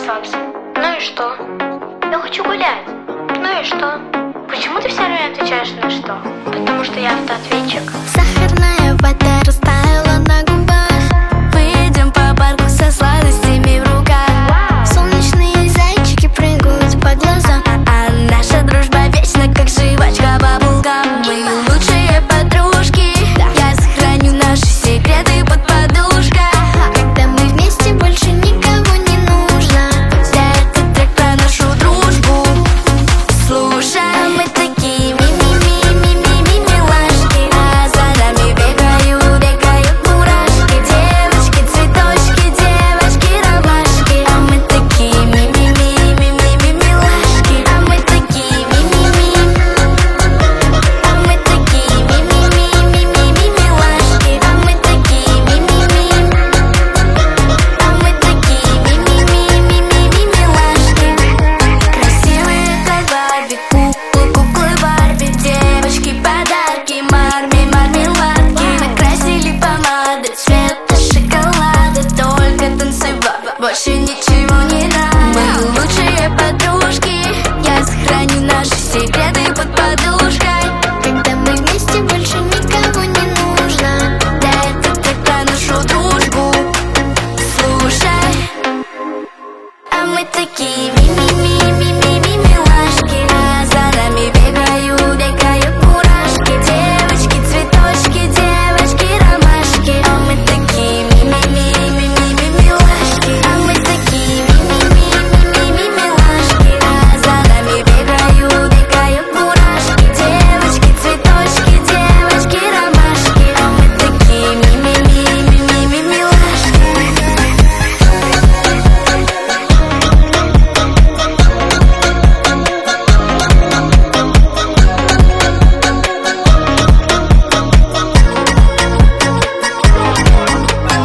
солнце. Ну и что? Я хочу гулять. Ну и что? Почему ты все время отвечаешь на что? Потому что я автоответчик. Сахарная вода растаяла на губах. Выйдем по парку со сладостями в руках. Солнечные зайчики прыгают по глазам. А наша дружба вечна, как жвачка по булкам. Мы лучшие подружки. Я сохраню наши секреты под подушкой. Когда мы вместе, больше никого не нужно. Да, это трек про нашу дружбу. Слушай, мы такие ми-ми-ми-ми-ми-ми милашки. А за нами бегают мурашки. Девочки, цветочки, девочки, ромашки. А мы такие ми-ми-ми-ми-ми-ми милашки. А мы такие ми-ми-ми. А мы такие ми-ми-ми-ми-ми милашки. А мы такие ми-ми-ми. А мы такие ми-ми-ми-ми-ми милашки. Красивые, как Барби, куклы Барби. Девочки, подарки, мармеладки. Накрасили помады цвета шоколада. Только танцевать, больше ничего не надо. Мы лучшие подружки. Я сохраню наши секреты под подушкой. Когда мы вместе, больше никого не нужно. Да, это так про нашу дружбу. Слушай, а мы такие ми-ми-ми-ми-ми милашки. А за нами бегают мурашки. Девочки, цветочки, девочки, ромашки. А мы такие ми-ми-ми-ми-ми милашки. А мы такие ми-ми-ми-ми-ми милашки. А за нами бегают мурашки. Девочки, цветочки, девочки, ромашки. А мы такие ми-ми-ми-ми-ми милашки.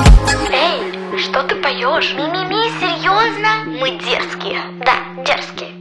Эй, что ты поешь? Ми-ми-ми, серьезно? Мы дерзкие. Да, дерзкие.